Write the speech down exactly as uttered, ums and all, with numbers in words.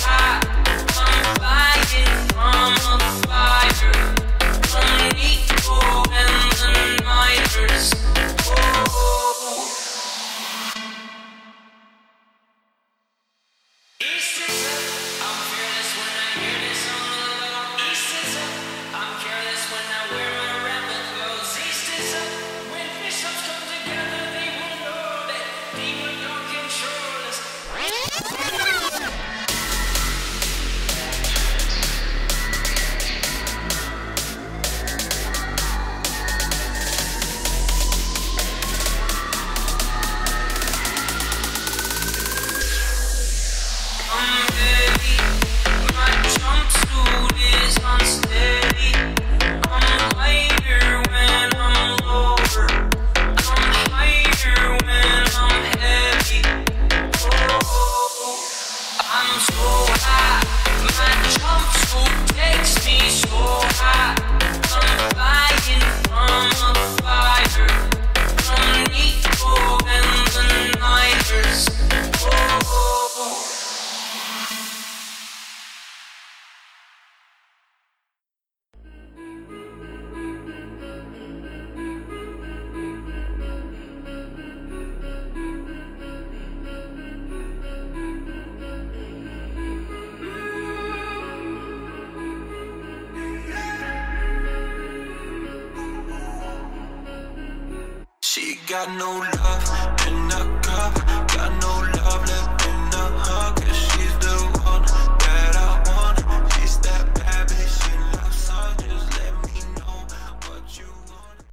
hot, I'm flying from a fire. From Nico and the Niners. Oh. East is up, I'm fearless when I hear this on the low. East is up, I'm careless when I wear my rebel clothes. East is up, when bishops come together, they will know that demon don't control us. I'm heavy, my jumpsuit is unsteady. I'm higher when I'm lower. I'm higher when I'm heavy. Oh, I'm so high, my jumpsuit takes me so high. I'm flying from a fire. From Nico and the Niners. Oh. She got no love